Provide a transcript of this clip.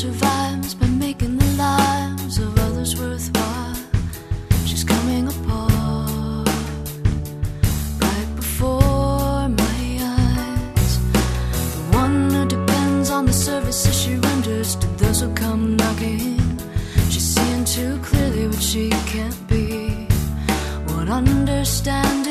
survives by making the lives of others worthwhile. She's coming apart right before my eyes. The one who depends on the services she renders to those who come knocking. She's seeing too clearly what she can't be. Won't understand